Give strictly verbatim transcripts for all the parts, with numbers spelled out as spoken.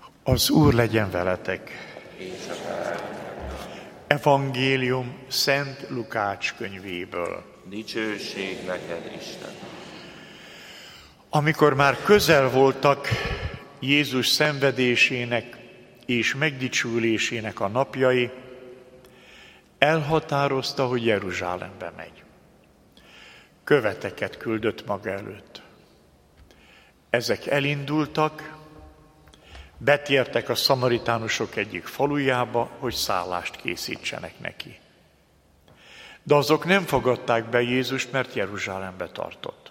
Az Úr legyen veletek. Evangélium Szent Lukács könyvéből. Dicsőség neked, Isten! Amikor már közel voltak Jézus szenvedésének és megdicsülésének a napjai, elhatározta, hogy Jeruzsálembe megy. Követeket küldött maga előtt. Ezek elindultak, betértek a szamaritánusok egyik falujába, hogy szállást készítsenek neki. De azok nem fogadták be Jézust, mert Jeruzsálembe tartott.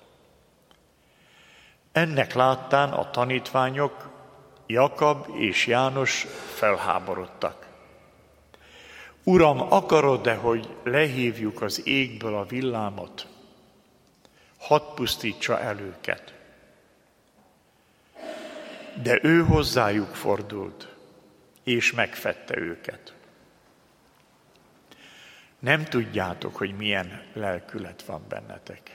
Ennek láttán a tanítványok, Jakab és János felháborodtak. Uram, akarod-e, hogy lehívjuk az égből a villámot? Hadd pusztítsa el őket. De ő hozzájuk fordult, és megfedte őket. Nem tudjátok, hogy milyen lelkület van bennetek.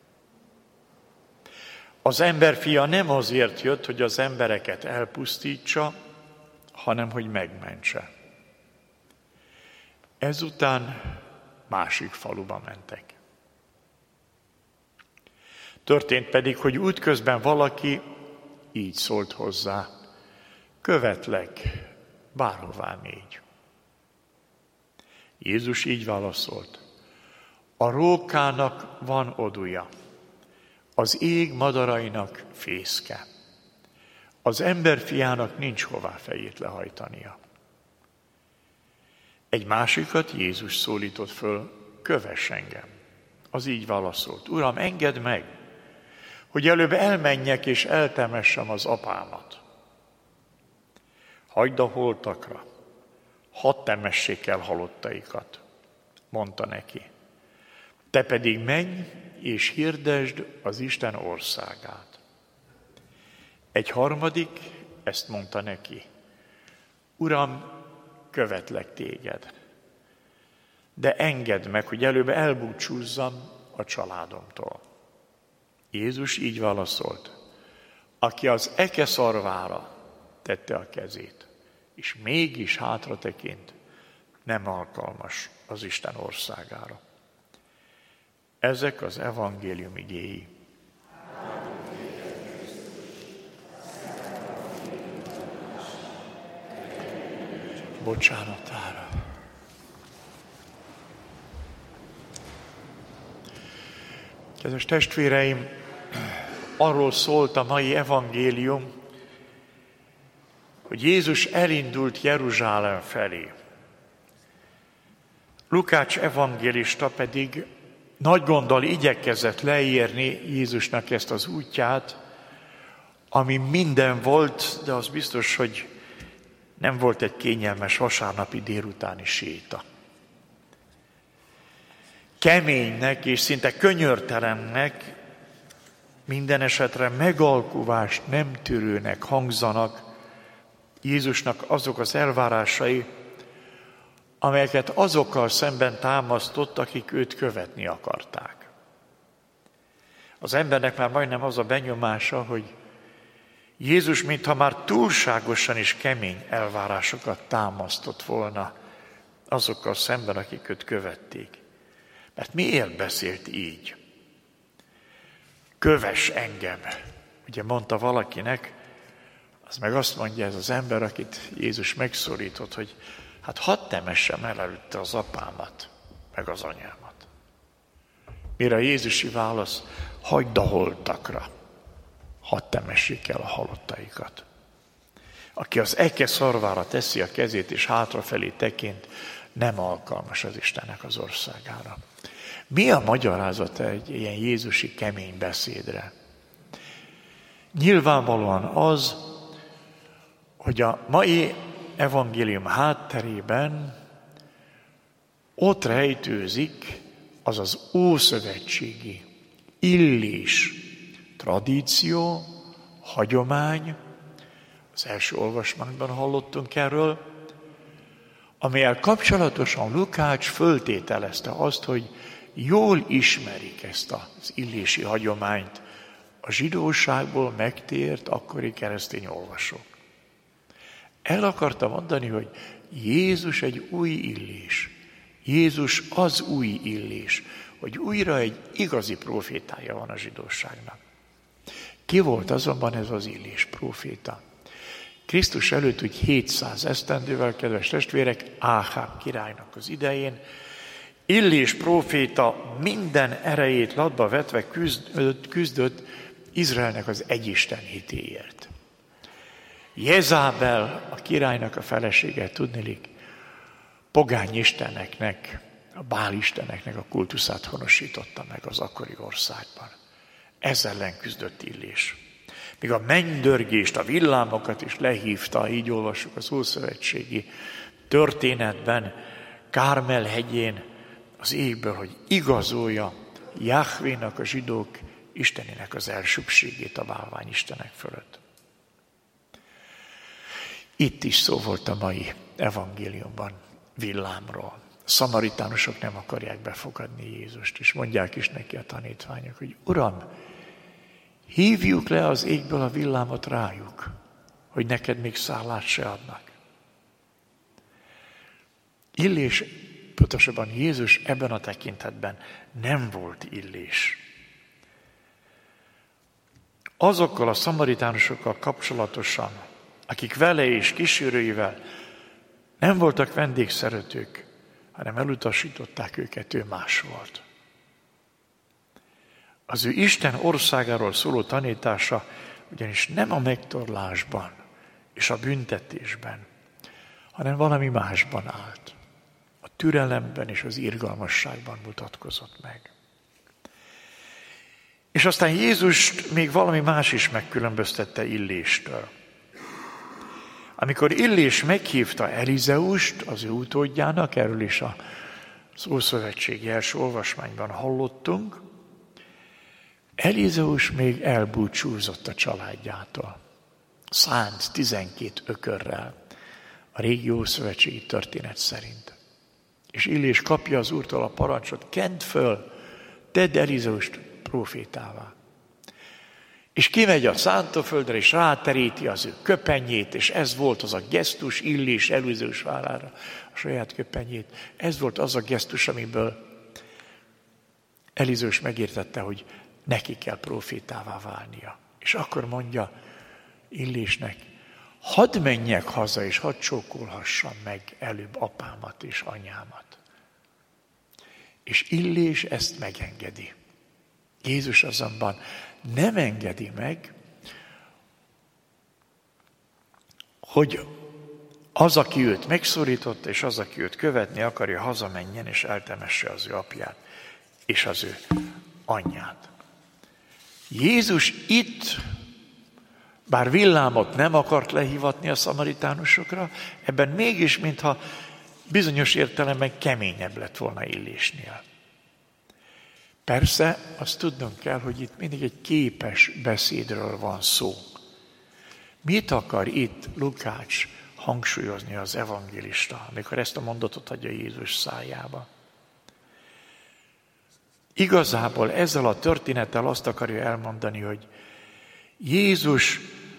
Az emberfia nem azért jött, hogy az embereket elpusztítsa, hanem hogy megmentse. Ezután másik faluba mentek. Történt pedig, hogy útközben valaki így szólt hozzá: követlek, bárhová mégy. Jézus így válaszolt: a rókának van odúja, az ég madarainak fészke, az emberfiának nincs hová fejét lehajtania. Egy másikat Jézus szólított föl: kövess engem. Az így válaszolt: Uram, engedd meg, hogy előbb elmenjek és eltemessem az apámat. Hagyd a holtakra, hadd temessék el halottaikat, mondta neki. Te pedig menj és hirdesd az Isten országát. Egy harmadik ezt mondta neki: Uram, követlek téged, de engedd meg, hogy előbb elbúcsúzzam a családomtól. Jézus így válaszolt: aki az eke szarvára tette a kezét, és mégis hátra tekint, nem alkalmas az Isten országára. Ezek az evangélium igéi. Bocsánatára. Kedves testvéreim, arról szólt a mai evangélium, hogy Jézus elindult Jeruzsálem felé. Lukács evangélista pedig nagy gonddal igyekezett leírni Jézusnak ezt az útját, ami minden volt, de az biztos, hogy nem volt egy kényelmes vasárnapi délutáni séta. Keménynek és szinte könyörtelennek, minden esetre megalkuvást nem tűrőnek hangzanak Jézusnak azok az elvárásai, amelyeket azokkal szemben támasztott, akik őt követni akarták. Az embernek már majdnem az a benyomása, hogy Jézus mintha már túlságosan is kemény elvárásokat támasztott volna azokkal szemben, akik őt követték. Mert miért beszélt így? Kövess engem, ugye mondta valakinek, az meg azt mondja ez az ember, akit Jézus megszólított, hogy hát hadd temessem el előtte az apámat, meg az anyámat. Mire a Jézusi válasz: hagyd a holtakra, hadd temessék el a halottaikat. Aki az eke szarvára teszi a kezét és hátrafelé tekint, nem alkalmas az Istennek az országára. Mi a magyarázata egy ilyen jézusi kemény beszédre? Nyilvánvalóan az, hogy a mai evangélium hátterében ott rejtőzik az az ószövetségi illés tradíció, hagyomány, az első olvasmányban hallottunk erről, amelyel kapcsolatosan Lukács föltételezte azt, hogy jól ismerik ezt az illési hagyományt a zsidóságból megtért akkori keresztény olvasók. El akarta mondani, hogy Jézus egy új illés. Jézus az új illés, hogy újra egy igazi profétája van a zsidóságnak. Ki volt azonban ez az illés proféta? Krisztus előtt úgy hétszáz esztendővel, kedves testvérek, Áháb királynak az idején, Illés próféta minden erejét latba vetve küzdött, küzdött Izraelnek az egyisten hitéért. Jezábel, a királynak a felesége, tudniillik, pogány isteneknek, a Bál isteneknek a kultuszát honosította meg az akkori országban. Ez ellen küzdött Illés. Míg a mennydörgést, a villámokat is lehívta, így olvassuk az ószövetségi történetben, Kármel hegyén, az égből, hogy igazolja Jahvénak, a zsidók istenének az elsőbbségét a bálvány istenek fölött. Itt is szó volt a mai evangéliumban villámról. A szamaritánusok nem akarják befogadni Jézust, és mondják is neki a tanítványok, hogy Uram, hívjuk le az égből a villámot rájuk, hogy neked még szállást se adnak. Illés, pontosabban Jézus ebben a tekintetben nem volt illés. Azokkal a szamaritánusokkal kapcsolatosan, akik vele és kísérőivel nem voltak vendégszeretők, hanem elutasították őket, ő más volt. Az ő Isten országáról szóló tanítása ugyanis nem a megtorlásban és a büntetésben, hanem valami másban állt. A türelemben és az irgalmasságban mutatkozott meg. És aztán Jézust még valami más is megkülönböztette Illéstől. Amikor Illés meghívta Elizeust, az ő utódjának, erről is az Ószövetségi első olvasmányban hallottunk, Elizeus még elbúcsúzott a családjától. Szánt tizenkét ökörrel, a régi ószövetségi történet szerint. És Illés kapja az Úrtól a parancsot, kend föl, tedd Elizeust prófétává. És kimegy a szántóföldre, és ráteríti az ő köpenyét, és ez volt az a gesztus Illés Elizeus vállára, a saját köpenyét. Ez volt az a gesztus, amiből Elizeus megértette, hogy neki kell prófétává válnia. És akkor mondja Illésnek, hadd menjek haza, és hadd csókolhassam meg előbb apámat és anyámat. És Illés ezt megengedi. Jézus azonban nem engedi meg, hogy az, aki őt megszorította, és az, aki őt követni akarja, hazamenjen, és eltemesse az ő apját, és az ő anyját. Jézus itt, bár villámot nem akart lehivatni a szamaritánusokra, ebben mégis, mintha bizonyos értelemben keményebb lett volna Illésnél. Persze, azt tudnunk kell, hogy itt mindig egy képes beszédről van szó. Mit akar itt Lukács hangsúlyozni az evangélista, amikor ezt a mondatot adja Jézus szájába? Igazából ezzel a történettel azt akarja elmondani, hogy Jézus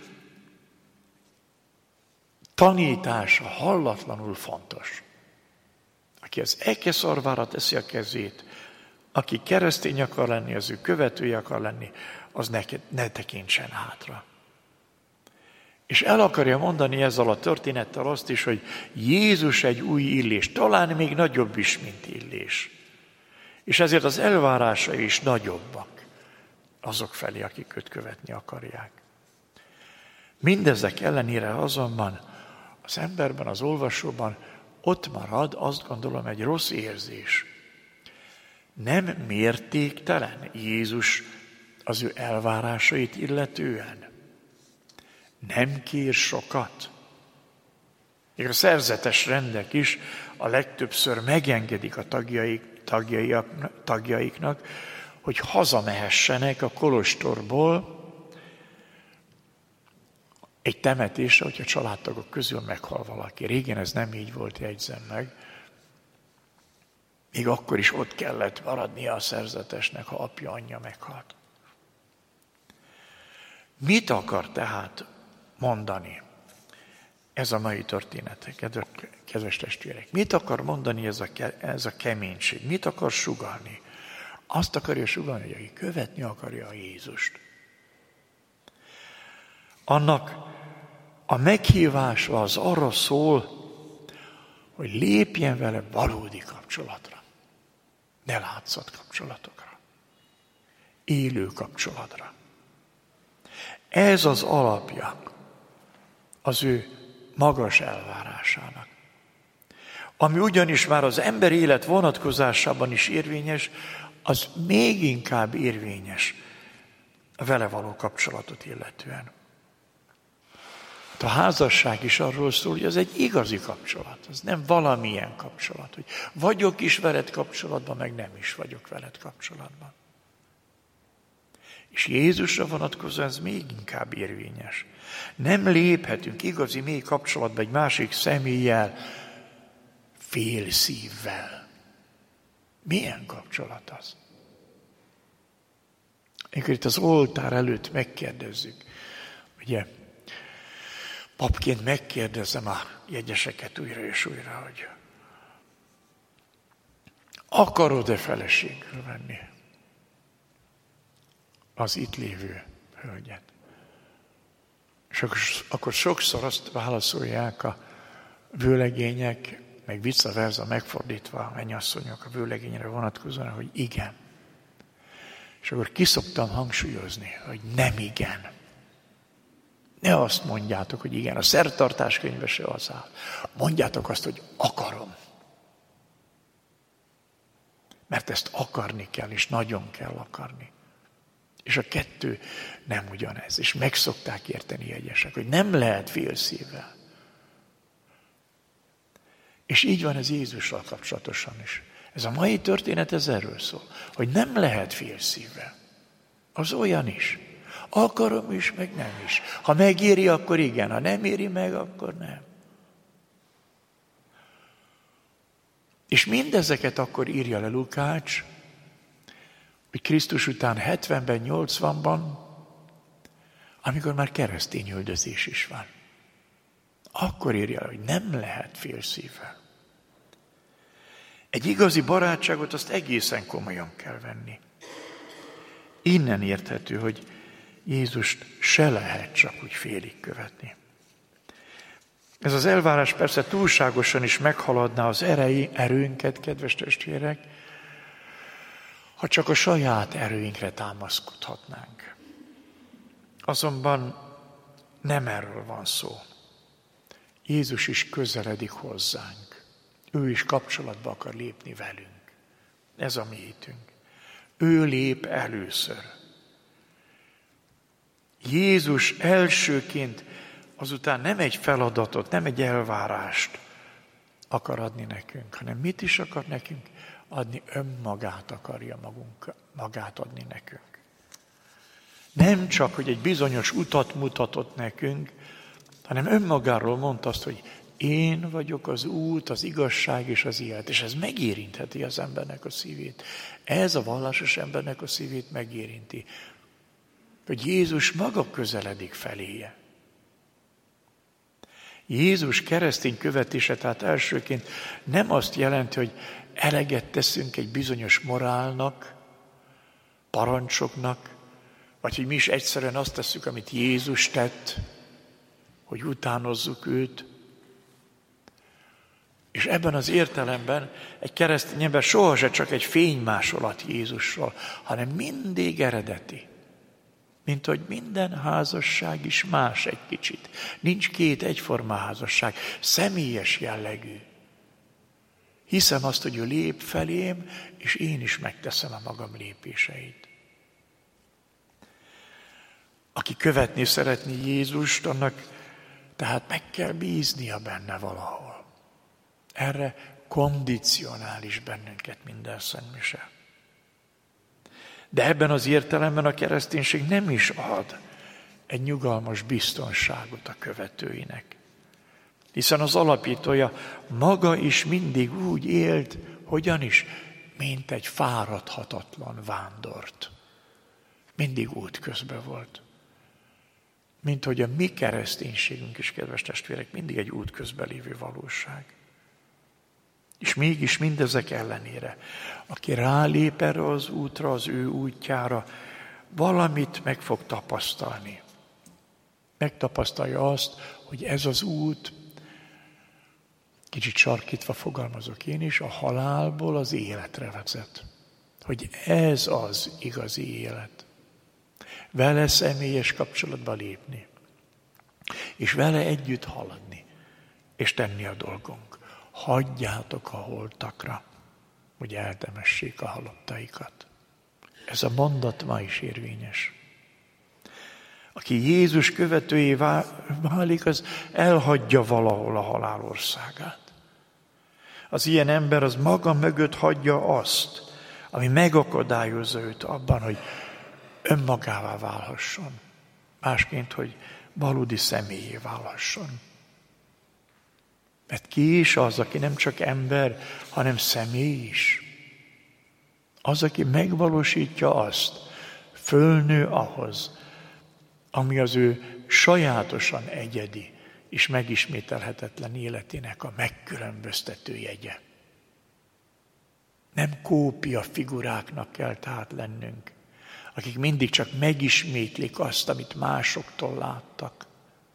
tanítása hallatlanul fontos. Aki az eke szarvára teszi a kezét, aki keresztény akar lenni, az ő követője akar lenni, az ne, ne tekintsen hátra. És el akarja mondani ezzel a történettel azt is, hogy Jézus egy új Illés, talán még nagyobb is, mint Illés. És ezért az elvárásai is nagyobbak azok felé, akik őt követni akarják. Mindezek ellenére azonban az emberben, az olvasóban ott marad, azt gondolom, egy rossz érzés. Nem mértéktelen Jézus az ő elvárásait illetően. Nem kér sokat. Még a szerzetes rendek is a legtöbbször megengedik a tagjaik, tagjaiknak, hogy hazamehessenek a kolostorból egy temetésre, hogyha a családtagok közül meghal valaki. Régen ez nem így volt, jegyzem meg. Még akkor is ott kellett maradnia a szerzetesnek, ha apja, anyja meghalt. Mit akar tehát mondani ez a mai történet, kedves testvérek. Mit akar mondani ez a, ez a keménység? Mit akar sugallni? Azt akarja sugallni, hogy aki követni akarja a Jézust. Annak a meghívása az arra szól, hogy lépjen vele valódi kapcsolatra. Ne látszat kapcsolatokra. Élő kapcsolatra. Ez az alapja az ő magas elvárásának. Ami ugyanis már az ember élet vonatkozásában is érvényes, az még inkább érvényes a vele való kapcsolatot illetően. A házasság is arról szól, hogy ez egy igazi kapcsolat, ez nem valamilyen kapcsolat, hogy vagyok is veled kapcsolatban, meg nem is vagyok veled kapcsolatban. És Jézusra vonatkozóan ez még inkább érvényes. Nem léphetünk igazi mély kapcsolatba egy másik személlyel, fél szívvel. Milyen kapcsolat az? Amikor itt az oltár előtt megkérdezzük, ugye, papként megkérdezem a jegyeseket újra és újra, hogy akarod-e feleségül venni az itt lévő hölgyet? És akkor, akkor sokszor azt válaszolják a vőlegények, meg vice versa megfordítva a mennyasszonyok a vőlegényre vonatkozóan, hogy igen. És akkor ki szoktam hangsúlyozni, hogy nem igen. Ne azt mondjátok, hogy igen, a szertartás könyve se az áll. Mondjátok azt, hogy akarom. Mert ezt akarni kell, és nagyon kell akarni. És a kettő nem ugyanez. És meg szokták érteni egyesek, hogy nem lehet fél szívvel. És így van ez Jézussal kapcsolatosan is. Ez a mai történet ez erről szól, hogy nem lehet fél szívvel. Az olyan is. Akarom is, meg nem is. Ha megéri, akkor igen, ha nem éri meg, akkor nem. És mindezeket akkor írja le Lukács, hogy Krisztus után hetvenben, nyolcvanban, amikor már keresztény üldözés is van. Akkor írja le, hogy nem lehet fél szívvel. Egy igazi barátságot azt egészen komolyan kell venni. Innen érthető, hogy Jézust se lehet csak úgy félig követni. Ez az elvárás persze túlságosan is meghaladná az erei, erőnket, kedves testvérek, ha csak a saját erőinkre támaszkodhatnánk. Azonban nem erről van szó. Jézus is közeledik hozzánk. Ő is kapcsolatba akar lépni velünk. Ez a mi hitünk. Ő lép először. Jézus elsőként azután nem egy feladatot, nem egy elvárást akar adni nekünk, hanem mit is akar nekünk? Adni önmagát akarja magunk, magát adni nekünk. Nem csak, hogy egy bizonyos utat mutatott nekünk, hanem önmagáról mondta azt, hogy én vagyok az út, az igazság és az élet. És ez megérintheti az embernek a szívét. Ez a vallásos embernek a szívét megérinti. Hogy Jézus maga közeledik feléje. Jézus keresztény követése, tehát elsőként nem azt jelenti, hogy eleget teszünk egy bizonyos morálnak, parancsoknak, vagy hogy mi is egyszerűen azt tesszük, amit Jézus tett, hogy utánozzuk őt. És ebben az értelemben egy keresztény ember sohasem csak egy fénymásolat Jézusról, hanem mindig eredeti. Mint hogy minden házasság is más egy kicsit. Nincs két egyforma házasság, személyes jellegű. Hiszem azt, hogy ő lép felém, és én is megteszem a magam lépéseit. Aki követni szeretné Jézust, annak tehát meg kell bíznia benne valahol. Erre kondicionális bennünket minden szentmise. De ebben az értelemben a kereszténység nem is ad egy nyugalmas biztonságot a követőinek. Hiszen az alapítója maga is mindig úgy élt, hogyan is, mint egy fáradhatatlan vándort. Mindig útközben volt. mint hogy a mi kereszténységünk is, kedves testvérek, mindig egy útközben lévő valóság. És mégis mindezek ellenére, aki rálép erre az útra, az ő útjára, valamit meg fog tapasztalni. Megtapasztalja azt, hogy ez az út, kicsit sarkítva fogalmazok én is, a halálból az életre vezet. Hogy ez az igazi élet. Vele személyes kapcsolatba lépni. És vele együtt haladni. És tenni a dolgunk. Hagyjátok a holtakra, hogy eltemessék a halottaikat. Ez a mondat ma is érvényes. Aki Jézus követőjé válik, az elhagyja valahol a halál országát. Az ilyen ember az maga mögött hagyja azt, ami megakadályozza őt abban, hogy önmagává válhasson. Másként, hogy valódi személyé válhasson. Mert ki is az, aki nem csak ember, hanem személy is. Az, aki megvalósítja azt, fölnő ahhoz, ami az ő sajátosan egyedi és megismételhetetlen életének a megkülönböztető jegye. Nem kópia figuráknak kell tehát lennünk, akik mindig csak megismétlik azt, amit másoktól láttak.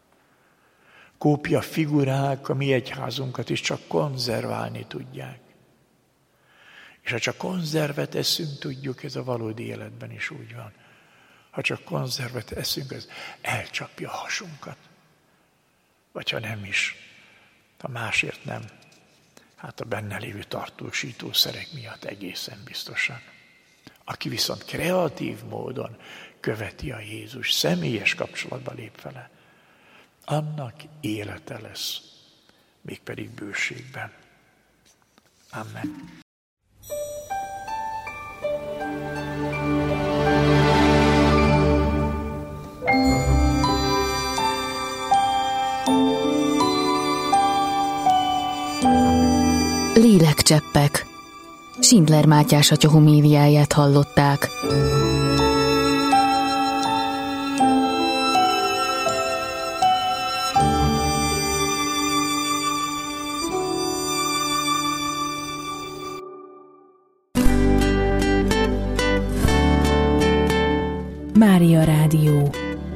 Kópia figurák a mi egyházunkat is csak konzerválni tudják. És ha csak konzervet eszünk, tudjuk, ez a valódi életben is úgy van. Ha csak konzervet eszünk, ez elcsapja a hasunkat. Vagy ha nem is, ha másért nem, hát a benne lévő tartósítószerek miatt egészen biztosan. Aki viszont kreatív módon követi a Jézus, személyes kapcsolatba lép vele, annak élete lesz, mégpedig bőségben. Amen. Lélekcseppek. Schindler Mátyás atya homéliáját hallották. Mária Rádió.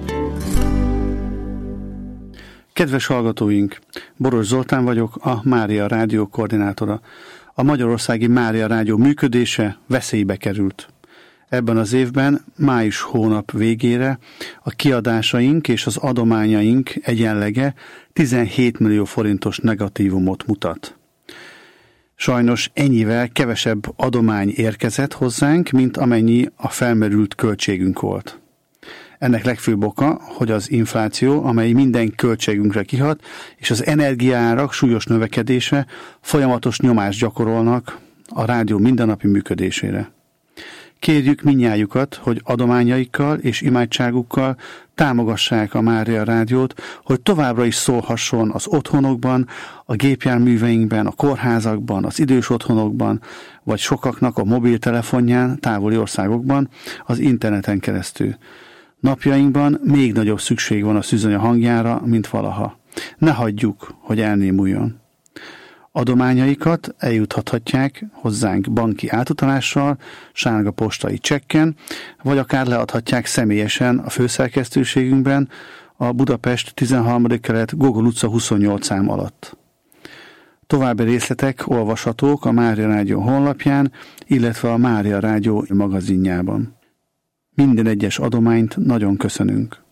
Kedves hallgatóink, Boros Zoltán vagyok, a Mária Rádió koordinátora. A Magyarországi Mária Rádió működése veszélybe került. Ebben az évben, május hónap végére a kiadásaink és az adományaink egyenlege tizenhét millió forintos negatívumot mutat. Sajnos ennyivel kevesebb adomány érkezett hozzánk, mint amennyi a felmerült költségünk volt. Ennek legfőbb oka, hogy az infláció, amely minden költségünkre kihat, és az energiaárak súlyos növekedése folyamatos nyomást gyakorolnak a rádió mindennapi működésére. Kérjük mindnyájukat, hogy adományaikkal és imádságukkal támogassák a Mária Rádiót, hogy továbbra is szólhasson az otthonokban, a gépjárműveinkben, a kórházakban, az idős otthonokban, vagy sokaknak a mobiltelefonján, távoli országokban, az interneten keresztül. Napjainkban még nagyobb szükség van a szűzanya hangjára, mint valaha. Ne hagyjuk, hogy elnémuljon. Adományaikat eljuthatják hozzánk banki átutalással, sárga postai csekken, vagy akár leadhatják személyesen a főszerkesztőségünkben a Budapest tizenharmadik kerület Gogol utca huszonnyolc szám alatt. További részletek olvashatók a Mária Rádió honlapján, illetve a Mária Rádió magazinjában. Minden egyes adományt nagyon köszönünk.